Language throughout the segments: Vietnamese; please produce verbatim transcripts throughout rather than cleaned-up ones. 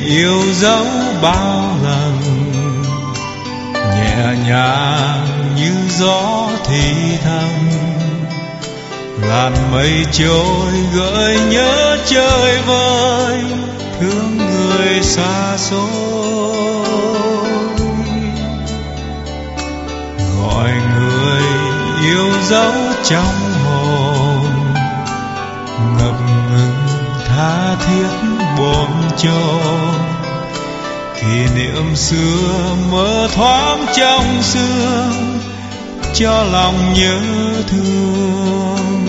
yêu dấu bao lần, nhẹ nhàng như gió thì thầm, làn mây trôi gợi nhớ chơi vơi thương người xa xôi. Gọi người yêu dấu trong hồn, ngập ngừng tha thiết bồn chồn, kỷ niệm xưa mơ thoáng trong sương cho lòng nhớ thương.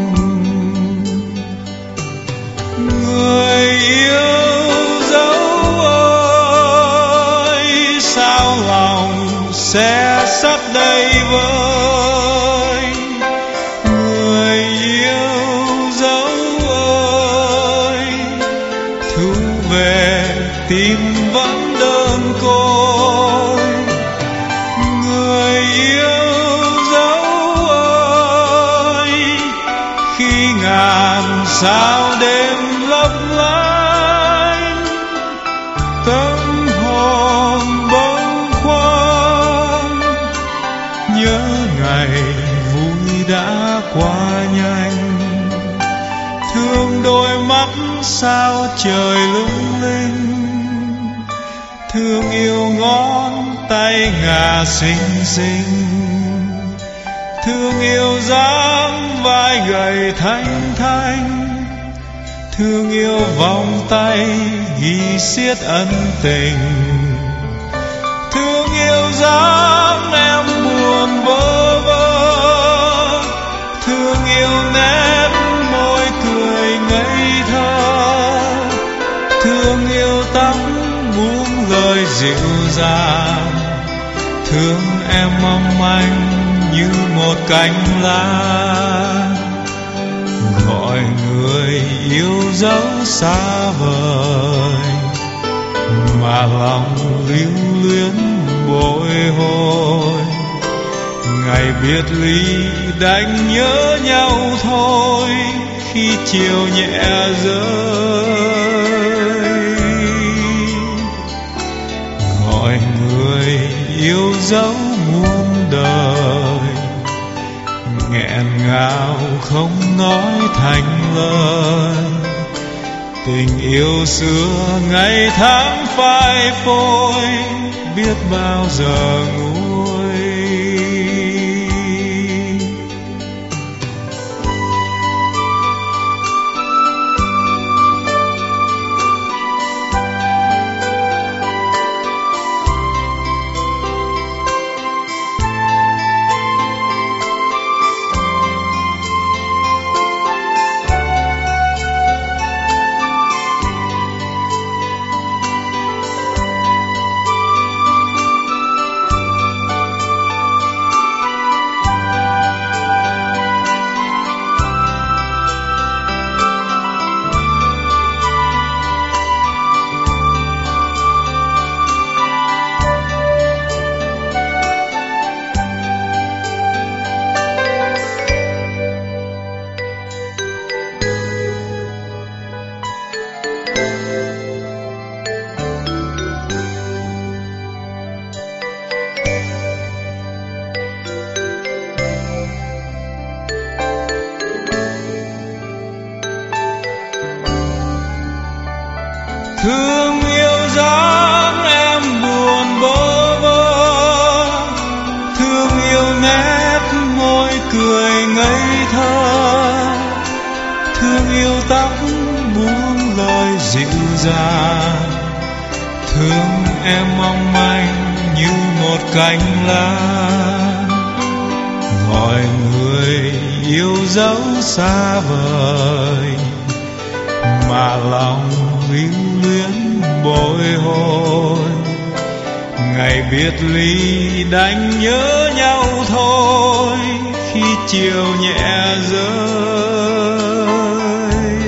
Người yêu dấu ơi, sao lòng sẽ sắt đây với người yêu dấu ơi, thu về tim vẫn đơn côi. Người yêu dấu ơi, khi ngàn sao đêm lấp lánh, tâm hồn bâng khuâng, nhớ ngày vui đã qua nhanh, thương đôi mắt sao trời lung linh, thương yêu ngón tay ngà xinh xinh, thương yêu dáng vai gầy thanh thanh, thương yêu vòng tay ghi xiết ân tình, thương yêu dáng em buồn bơ vơ, thương yêu nét môi cười ngây thơ, thương yêu tóc buông lời dịu dàng, thương em mong manh như một cánh lá. Gọi người yêu dấu xa vời, mà lòng lưu luyến bồi hồi, ngày biệt ly đành nhớ nhau thôi khi chiều nhẹ rơi. Gọi người yêu dấu muôn đời, nghẹn ngào không nói thành lời, tình yêu xưa ngày tháng phai phôi biết bao giờ nguôi. Thương yêu dáng em buồn bơ vơ, thương yêu nét môi cười ngây thơ, thương yêu tóc buông lời dịu dàng, thương em mong manh như một cánh lá. Gọi người yêu dấu xa vời, mà lòng lưu luyến bồi hồi, ngày biệt ly đành nhớ nhau thôi khi chiều nhẹ rơi.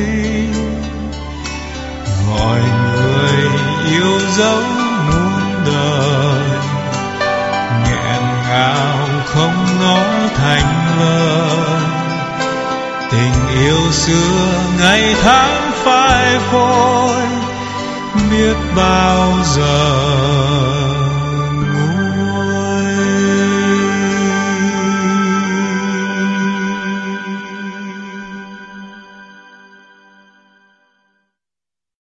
Gọi người yêu dấu muôn đời, nghẹn ngào không nói thành lời, tình yêu xưa ngày tháng phai phôi biết bao giờ.